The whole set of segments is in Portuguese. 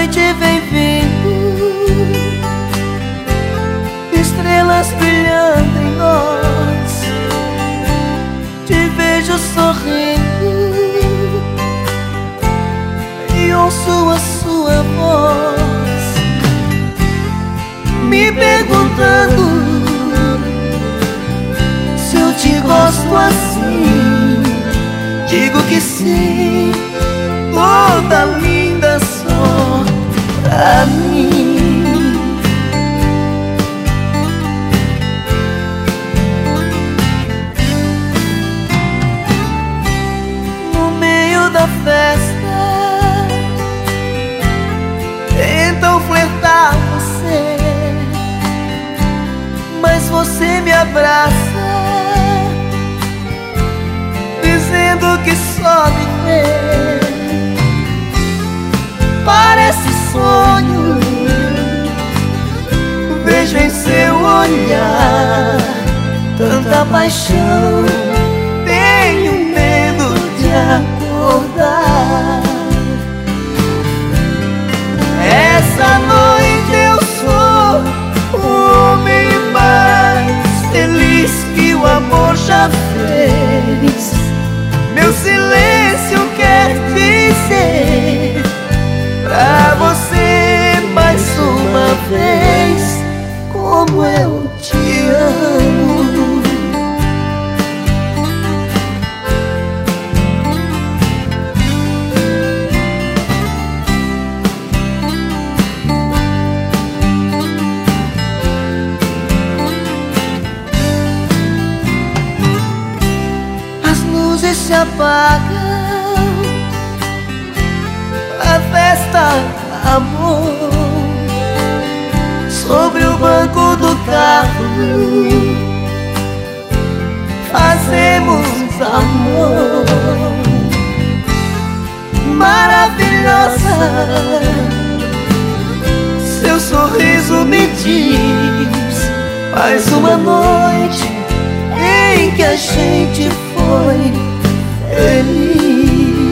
noite vem vindo, estrelas brilhando em nós. Te vejo sorrindo e ouço a sua voz me perguntando se eu te gosto assim. Digo que sim, toda linda só pra mim. No meio da festa tentam flertar você, mas você me abraça dizendo que só me vê. Parece sonho, vejo em seu olhar tanta paixão. Tenho medo de acordar. Essa noite eu sou o homem mais feliz que o amor já fez. Meu silêncio quer dizer pra você mais uma vez como eu te amo. As luzes se apagam, a festa amor. Sobre o banco do carro fazemos amor. Maravilhosa, seu sorriso me diz mais uma noite em que a gente foi feliz.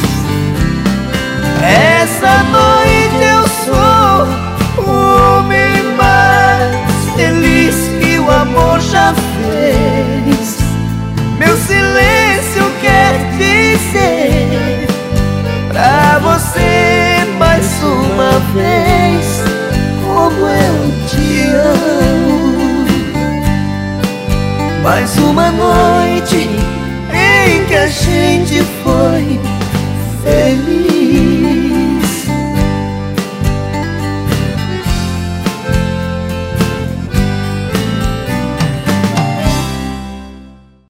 Essa noite eu sou o homem mais feliz que o amor já fez. Meu silêncio quer dizer pra você mais uma vez como eu te amo. Mais uma noite